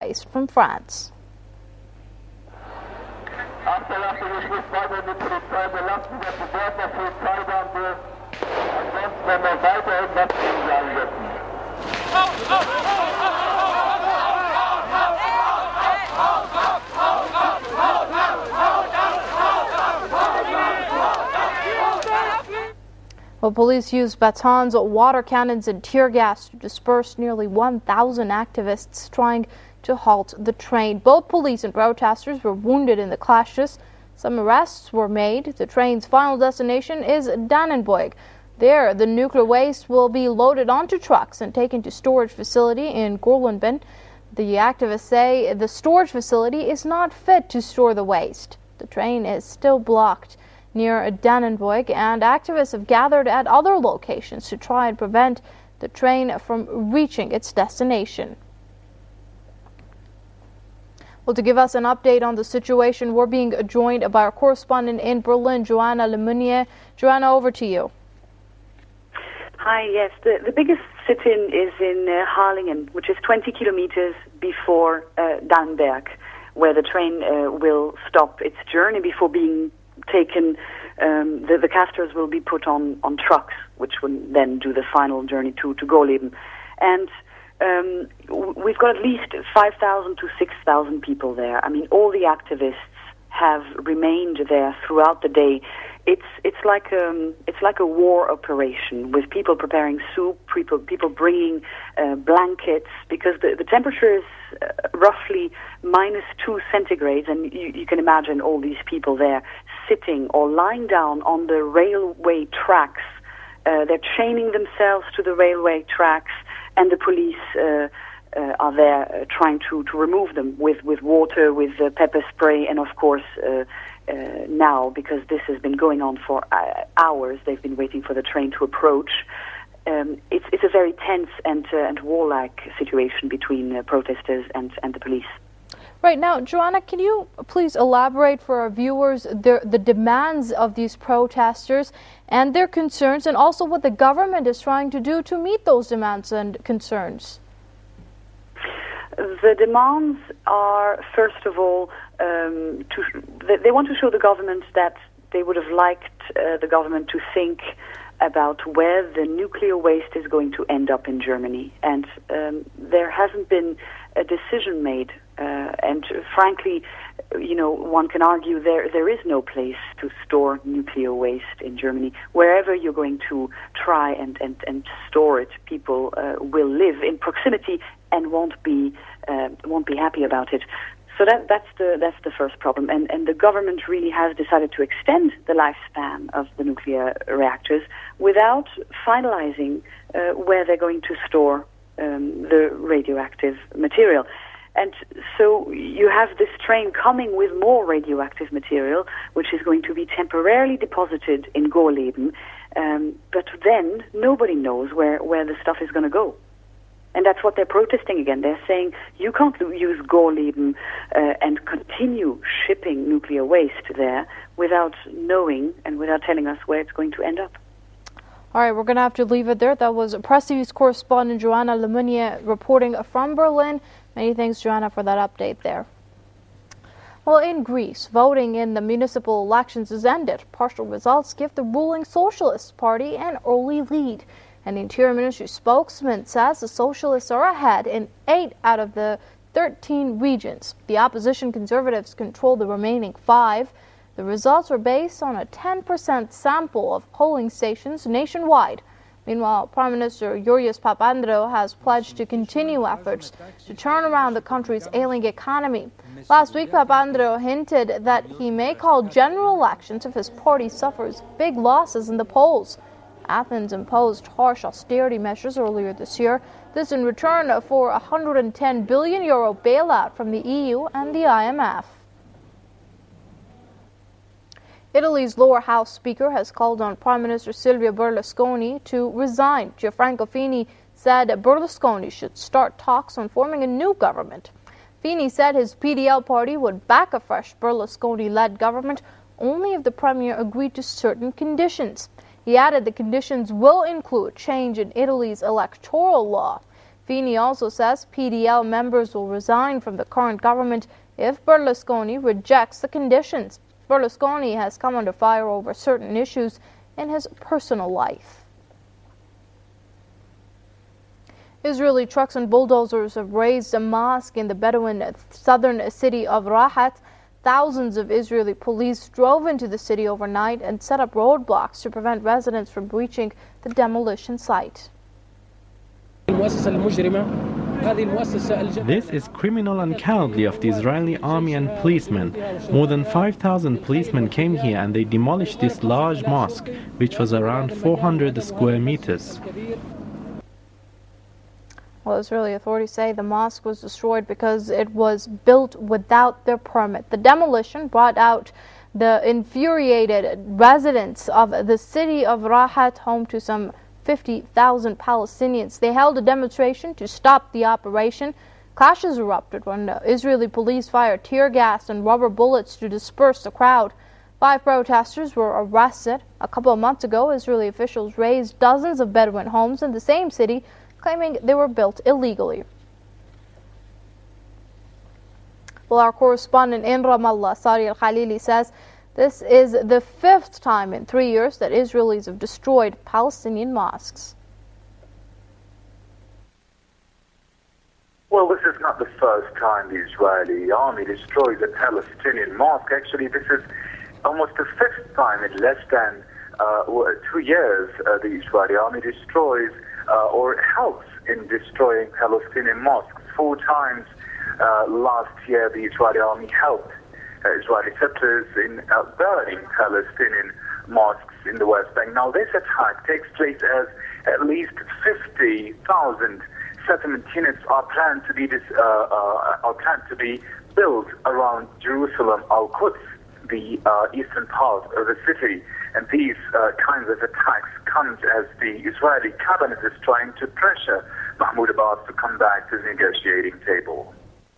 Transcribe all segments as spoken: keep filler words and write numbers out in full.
waste from France. Well, police used batons, water cannons, and tear gas to disperse nearly one thousand activists trying to halt the train. Both police and protesters were wounded in the clashes. Some arrests were made. The train's final destination is Dannenburg. There, the nuclear waste will be loaded onto trucks and taken to storage facility in Gorleben. The activists say the storage facility is not fit to store the waste. The train is still blocked near Dannenburg, and activists have gathered at other locations to try and prevent the train from reaching its destination. Well, to give us an update on the situation, we're being joined by our correspondent in Berlin, Joanna Lemunier. Joanna, over to you. Hi, yes. The, the biggest sit-in is in uh, Harlingen, which is twenty kilometers before uh, Dannenberg, where the train uh, will stop its journey before being taken. Um, the, the casters will be put on, on trucks, which will then do the final journey to, to Gorleben. And um, we've got at least five thousand to six thousand people there. I mean, all the activists have remained there throughout the day. It's it's like um it's like a war operation, with people preparing soup, people people bringing uh, blankets, because the the temperature is uh, roughly minus two centigrades, and you, you can imagine all these people there sitting or lying down on the railway tracks. Uh, they're chaining themselves to the railway tracks, and the police uh, uh, are there uh, trying to to remove them with with water, with uh, pepper spray, and of course. Uh, Uh, now, because this has been going on for uh, hours, they've been waiting for the train to approach. Um, it's, it's a very tense and, uh, and warlike situation between uh, protesters and, and the police. Right now, Joanna, can you please elaborate for our viewers the, the demands of these protesters and their concerns, and also what the government is trying to do to meet those demands and concerns? The demands are, first of all, um, to, they want to show the government that they would have liked uh, the government to think about where the nuclear waste is going to end up in Germany. And um, there hasn't been a decision made. Uh, and frankly, you know, one can argue there there is no place to store nuclear waste in Germany. Wherever you're going to try and, and, and store it, people uh, will live in proximity and won't be uh, won't be happy about it. So that that's the that's the first problem. And and the government really has decided to extend the lifespan of the nuclear reactors without finalizing uh, where they're going to store um, the radioactive material. And so you have this train coming with more radioactive material, which is going to be temporarily deposited in Gorleben. Um, but then nobody knows where, where the stuff is going to go. And that's what they're protesting again. They're saying you can't use Gorleben uh, and continue shipping nuclear waste there without knowing and without telling us where it's going to end up. All right, we're going to have to leave it there. That was Press T V's correspondent Joanna Lemunier reporting from Berlin. Many thanks, Joanna, for that update there. Well, in Greece, voting in the municipal elections has ended. Partial results give the ruling Socialist Party an early lead. And the Interior Ministry spokesman says the Socialists are ahead in eight out of the thirteen regions. The opposition Conservatives control the remaining five. The results were based on a ten percent sample of polling stations nationwide. Meanwhile, Prime Minister Yurios Papandreou has pledged to continue efforts to turn around the country's ailing economy. Last week, Papandreou hinted that he may call general elections if his party suffers big losses in the polls. Athens imposed harsh austerity measures earlier this year. This in return for a one hundred ten billion euro bailout from the E U and the I M F. Italy's lower house speaker has called on Prime Minister Silvio Berlusconi to resign. Gianfranco Fini said Berlusconi should start talks on forming a new government. Fini said his P D L party would back a fresh Berlusconi-led government only if the premier agreed to certain conditions. He added the conditions will include change in Italy's electoral law. Fini also says P D L members will resign from the current government if Berlusconi rejects the conditions. Berlusconi has come under fire over certain issues in his personal life. Israeli trucks and bulldozers have razed a mosque in the Bedouin southern city of Rahat. Thousands of Israeli police drove into the city overnight and set up roadblocks to prevent residents from breaching the demolition site. This is criminal unaccountably of the Israeli army and policemen. More than five thousand policemen came here and they demolished this large mosque, which was around four hundred square meters. Well, Israeli authorities say the mosque was destroyed because it was built without their permit. The demolition brought out the infuriated residents of the city of Rahat, home to some fifty thousand Palestinians. They held a demonstration to stop the operation. Clashes erupted when Israeli police fired tear gas and rubber bullets to disperse the crowd. Five protesters were arrested. A couple of months ago, Israeli officials razed dozens of Bedouin homes in the same city, claiming they were built illegally. Well, our correspondent in Ramallah, Sari Al-Khalili, says this is the fifth time in three years that Israelis have destroyed Palestinian mosques. Well, this is not the first time the Israeli army destroys a Palestinian mosque. Actually, this is almost the fifth time in less than uh, two years uh, the Israeli army destroys uh, or helps in destroying Palestinian mosques. Four times uh, last year the Israeli army helped uh, Israeli settlers in uh, burning Palestinian mosques in the West Bank. Now this attack takes place as at least fifty thousand settlement units are planned to be dis, uh, uh, are planned to be built around Jerusalem, Al-Quds, the uh, eastern part of the city. And these uh, kinds of attacks come as the Israeli cabinet is trying to pressure Mahmoud Abbas to come back to the negotiating table.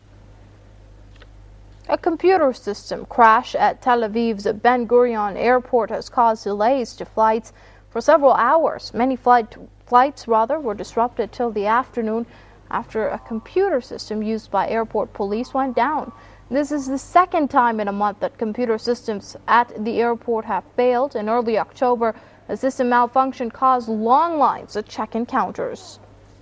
A computer system crash at Tel Aviv's Ben Gurion airport has caused delays to flights for several hours. Many flight, flights rather were disrupted till the afternoon after a computer system used by airport police went down. This is the second time in a month that computer systems at the airport have failed. In early October, a system malfunction caused long lines at check-in counters.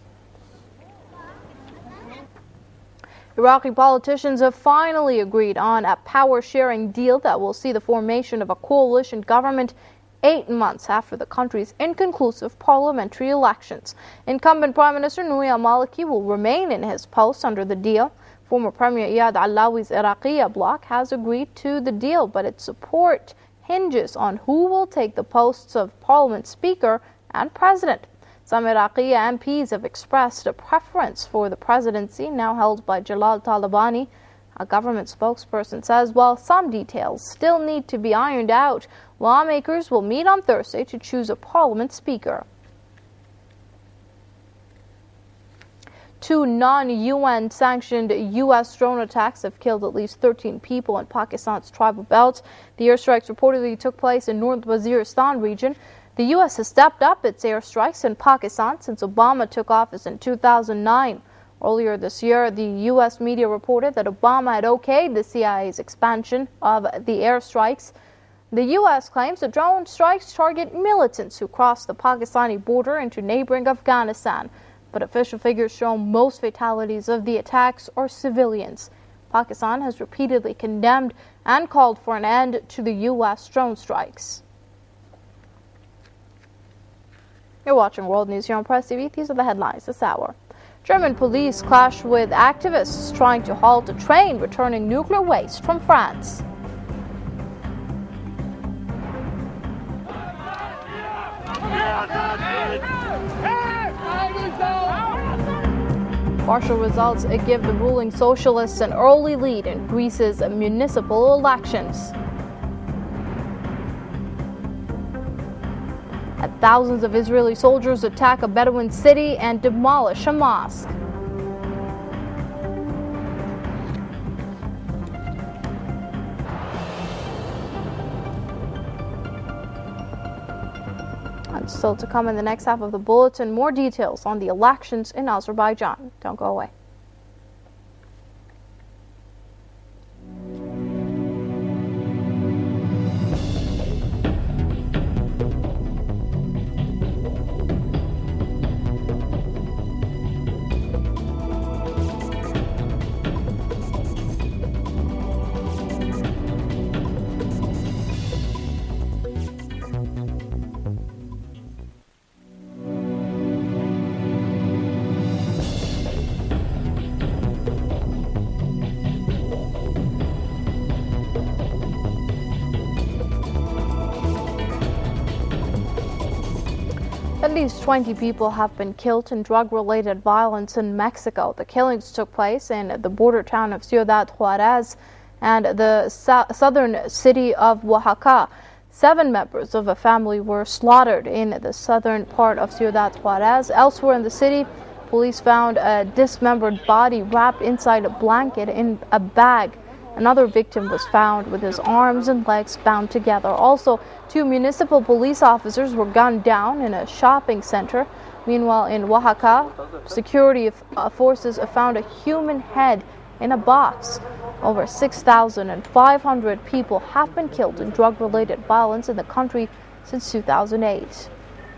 Iraqi politicians have finally agreed on a power-sharing deal that will see the formation of a coalition government eight months after the country's inconclusive parliamentary elections. Incumbent Prime Minister Nouri al-Maliki will remain in his post under the deal. Former Premier Iyad Allawi's Iraqiyya bloc has agreed to the deal, but its support hinges on who will take the posts of Parliament Speaker and President. Some Iraqiyya M Ps have expressed a preference for the presidency, now held by Jalal Talabani. A government spokesperson says while some details still need to be ironed out, lawmakers will meet on Thursday to choose a Parliament Speaker. Two non-U N sanctioned U S drone attacks have killed at least thirteen people in Pakistan's tribal belt. The airstrikes reportedly took place in North Waziristan region. The U S has stepped up its airstrikes in Pakistan since Obama took office in two thousand nine. Earlier this year, the U S media reported that Obama had okayed the C I A's expansion of the airstrikes. The U S claims the drone strikes target militants who cross the Pakistani border into neighboring Afghanistan. But official figures show most fatalities of the attacks are civilians. Pakistan has repeatedly condemned and called for an end to the U S drone strikes. You're watching World News here on Press T V. These are the headlines this hour. German police clash with activists trying to halt a train returning nuclear waste from France. Partial results give the ruling socialists an early lead in Greece's municipal elections. Thousands of Israeli soldiers attack a Bedouin city and demolish a mosque. elections. Still to come in the next half of the bulletin, more details on the elections in Azerbaijan. Don't go away. At least twenty people have been killed in drug-related violence in Mexico. The killings took place in the border town of Ciudad Juarez and the so southern city of Oaxaca. Seven members of a family were slaughtered in the southern part of Ciudad Juarez. Elsewhere in the city, police found a dismembered body wrapped inside a blanket in a bag. Another victim was found with his arms and legs bound together. Also, two municipal police officers were gunned down in a shopping center. Meanwhile, in Oaxaca, security forces found a human head in a box. Over six thousand five hundred people have been killed in drug-related violence in the country since two thousand eight.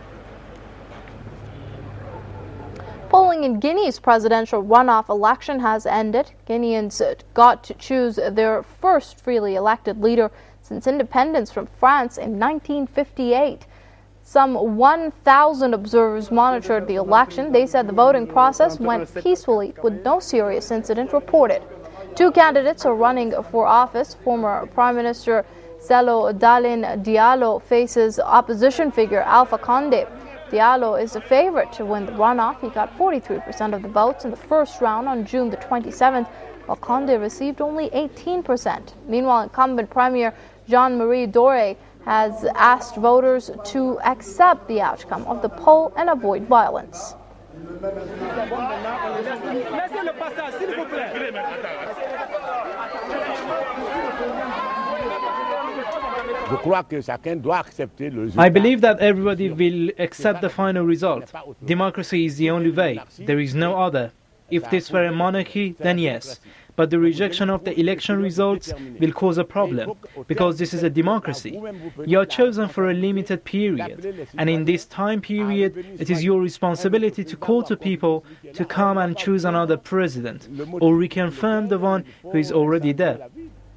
Polling in Guinea's presidential runoff election has ended. Guineans got to choose their first freely elected leader since independence from France in nineteen fifty-eight. Some one thousand observers monitored the election. They said the voting process went peacefully with no serious incident reported. Two candidates are running for office. Former Prime Minister Cellou Dalein Diallo faces opposition figure Alpha Condé. Diallo is a favorite to win the runoff. He got forty-three percent of the votes in the first round on June the twenty-seventh, while Condé received only eighteen percent. Meanwhile, incumbent Premier Jean-Marie Doré has asked voters to accept the outcome of the poll and avoid violence. I believe that everybody will accept the final result. Democracy is the only way. There is no other. If this were a monarchy, then yes. But the rejection of the election results will cause a problem, because this is a democracy. You are chosen for a limited period, and in this time period, it is your responsibility to call to people to come and choose another president, or reconfirm the one who is already there.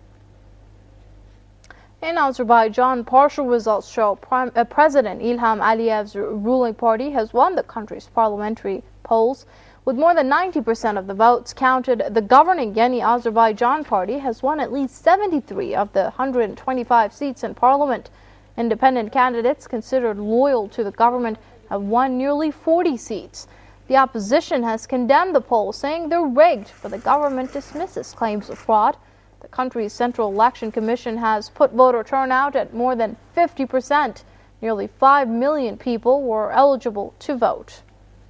In Azerbaijan, partial results show Prime, uh, President Ilham Aliyev's ruling party has won the country's parliamentary polls. With more than ninety percent of the votes counted, the governing Yeni Azerbaijan party has won at least seventy-three of the one hundred twenty-five seats in parliament. Independent candidates considered loyal to the government have won nearly forty seats. The opposition has condemned the polls, saying they're rigged, but the government dismisses claims of fraud. The country's Central Election Commission has put voter turnout at more than fifty percent. Nearly five million people were eligible to vote.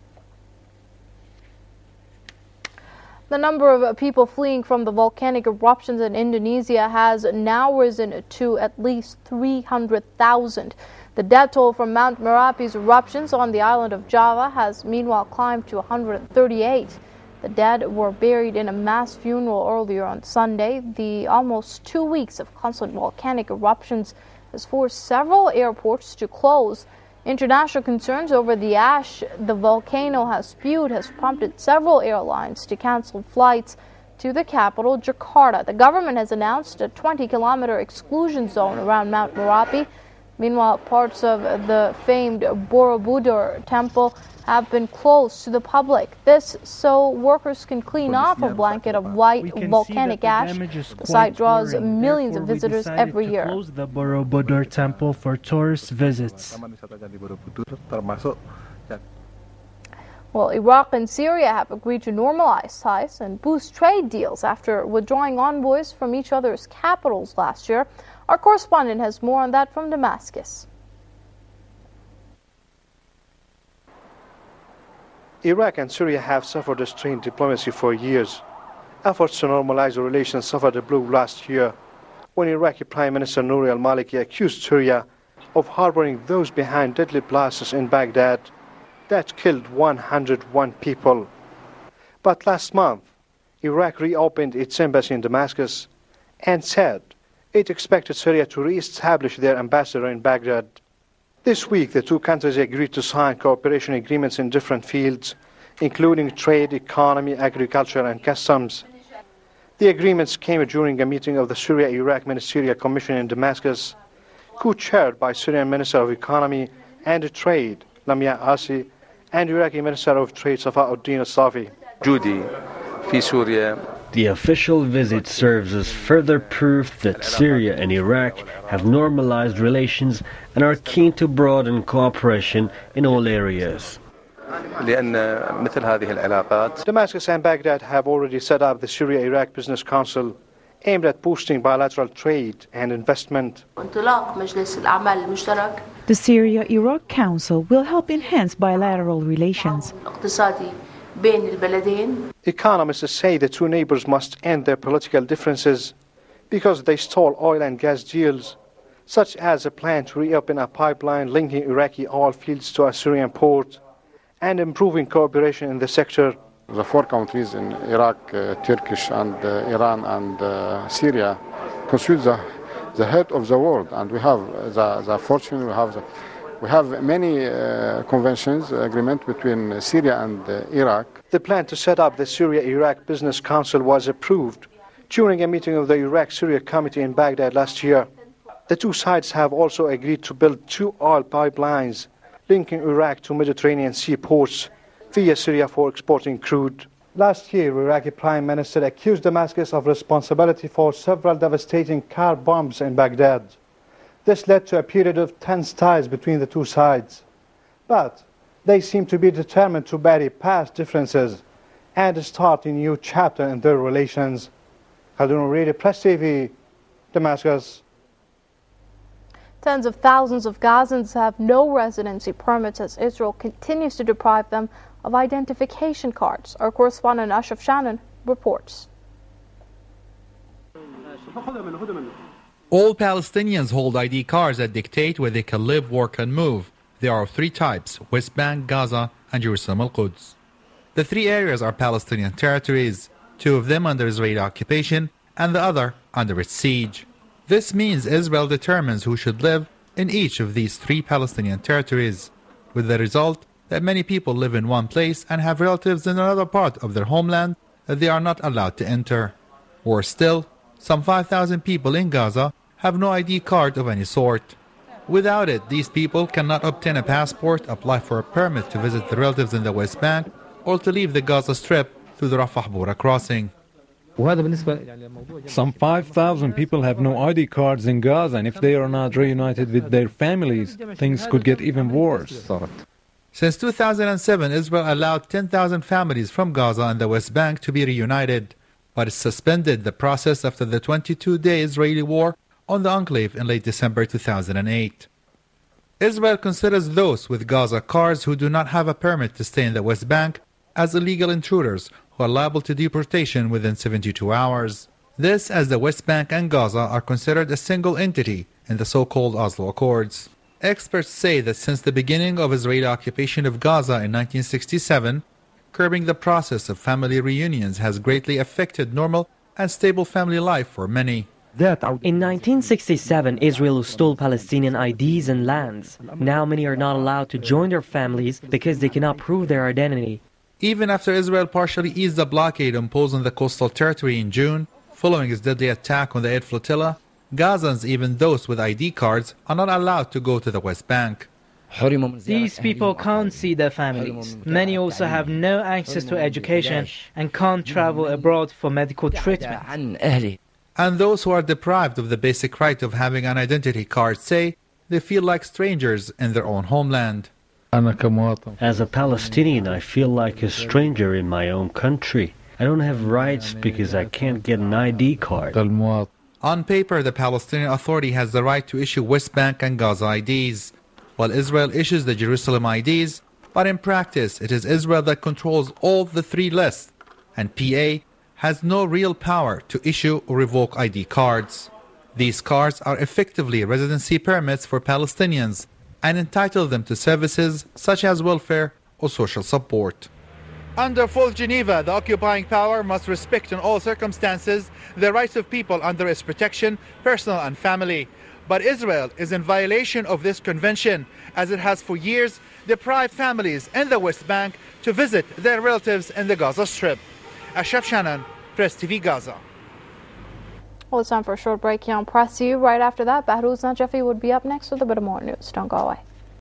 The number of people fleeing from the volcanic eruptions in Indonesia has now risen to at least three hundred thousand. The death toll from Mount Merapi's eruptions on the island of Java has meanwhile climbed to one hundred thirty-eight. The dead were buried in a mass funeral earlier on Sunday. The almost two weeks of constant volcanic eruptions has forced several airports to close. International concerns over the ash the volcano has spewed has prompted several airlines to cancel flights to the capital, Jakarta. The government has announced a twenty kilometer exclusion zone around Mount Merapi. Meanwhile, parts of the famed Borobudur temple have been closed to the public. This so workers can clean off a blanket of white volcanic ash. The site draws millions of visitors every year. Close the Borobudur temple for tourist visits. Well, Iraq and Syria have agreed to normalize ties and boost trade deals after withdrawing envoys from each other's capitals last year. Our correspondent has more on that from Damascus. Iraq and Syria have suffered a strained diplomacy for years. Efforts to normalize the relations suffered a blow last year when Iraqi Prime Minister Nouri al-Maliki accused Syria of harboring those behind deadly blasts in Baghdad that killed one hundred one people. But last month, Iraq reopened its embassy in Damascus and said it expected Syria to re-establish their ambassador in Baghdad. This week, the two countries agreed to sign cooperation agreements in different fields, including trade, economy, agriculture, and customs. The agreements came during a meeting of the Syria-Iraq Ministerial Commission in Damascus, co-chaired by Syrian Minister of Economy and Trade, Lamia Asi, and Iraqi Minister of Trade, Safauddin al-Safi. Judy, في سوريا. The official visit serves as further proof that Syria and Iraq have normalized relations and are keen to broaden cooperation in all areas. لأن مثل هذه العلاقات. Damascus and Baghdad have already set up the Syria-Iraq Business Council aimed at boosting bilateral trade and investment. The Syria-Iraq Council will help enhance bilateral relations. Economists say the two neighbors must end their political differences because they stole oil and gas deals, such as a plan to reopen a pipeline linking Iraqi oil fields to a Syrian port and improving cooperation in the sector. The four countries in Iraq, uh, Turkish and uh, Iran and uh, Syria constitute the, the head of the world, and we have the, the fortune, we have the, we have many uh, conventions, agreement between Syria and uh, Iraq. The plan to set up the Syria-Iraq Business Council was approved during a meeting of the Iraq-Syria Committee in Baghdad last year. The two sides have also agreed to build two oil pipelines linking Iraq to Mediterranean sea ports via Syria for exporting crude. Last year, Iraqi Prime Minister accused Damascus of responsibility for several devastating car bombs in Baghdad. This led to a period of tense ties between the two sides. But they seem to be determined to bury past differences and start a new chapter in their relations. Khaldun Radio, Press T V, Damascus. Tens of thousands of Gazans have no residency permits as Israel continues to deprive them of identification cards. Our correspondent Ashraf Shannon reports. All Palestinians hold I D cards that dictate where they can live, work and move. There are three types: West Bank, Gaza and Jerusalem al-Quds. The three areas are Palestinian territories, two of them under Israeli occupation and the other under its siege. This means Israel determines who should live in each of these three Palestinian territories, with the result that many people live in one place and have relatives in another part of their homeland that they are not allowed to enter. Or still, some five thousand people in Gaza have no I D card of any sort. Without it, these people cannot obtain a passport, apply for a permit to visit their relatives in the West Bank, or to leave the Gaza Strip through the Rafah border crossing. Some five thousand people have no I D cards in Gaza, and if they are not reunited with their families, things could get even worse. Since two thousand seven, Israel allowed ten thousand families from Gaza and the West Bank to be reunited, but it suspended the process after the twenty-two day Israeli war on the enclave in late December two thousand eight. Israel considers those with Gaza cards who do not have a permit to stay in the West Bank as illegal intruders who are liable to deportation within seventy-two hours. This as the West Bank and Gaza are considered a single entity in the so-called Oslo Accords. Experts say that since the beginning of Israeli occupation of Gaza in nineteen sixty-seven, curbing the process of family reunions has greatly affected normal and stable family life for many. In nineteen sixty-seven, Israel stole Palestinian I Ds and lands. Now many are not allowed to join their families because they cannot prove their identity. Even after Israel partially eased the blockade imposed on the coastal territory in June, following its deadly attack on the Aid Flotilla, Gazans, even those with I D cards, are not allowed to go to the West Bank. These people can't see their families. Many also have no access to education and can't travel abroad for medical treatment. And those who are deprived of the basic right of having an identity card say they feel like strangers in their own homeland. As a Palestinian, I feel like a stranger in my own country. I don't have rights because I can't get an I D card. On paper, the Palestinian Authority has the right to issue West Bank and Gaza I Ds, while Israel issues the Jerusalem I Ds, but in practice it is Israel that controls all the three lists, and P A has no real power to issue or revoke I D cards. These cards are effectively residency permits for Palestinians and entitle them to services such as welfare or social support. Under Fourth Geneva, the occupying power must respect in all circumstances the rights of people under its protection, personal and family. But Israel is in violation of this convention, as it has for years deprived families in the West Bank to visit their relatives in the Gaza Strip. Ashraf Shannon, Press T V Gaza. Well, it's time for a short break here on Press U. Right after that, Bahrouz Najafi would be up next with a bit of more news. Don't go away.